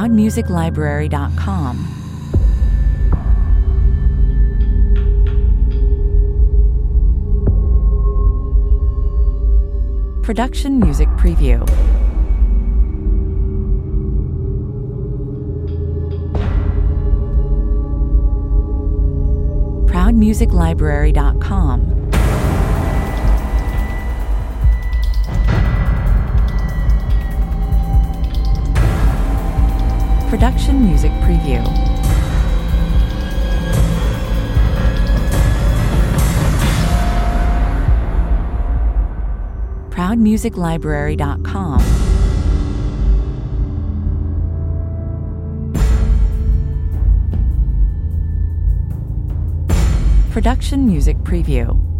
ProudMusicLibrary.com. Production Music Preview. ProudMusicLibrary.com. Production Music Preview. ProudMusicLibrary.com. Production Music Preview.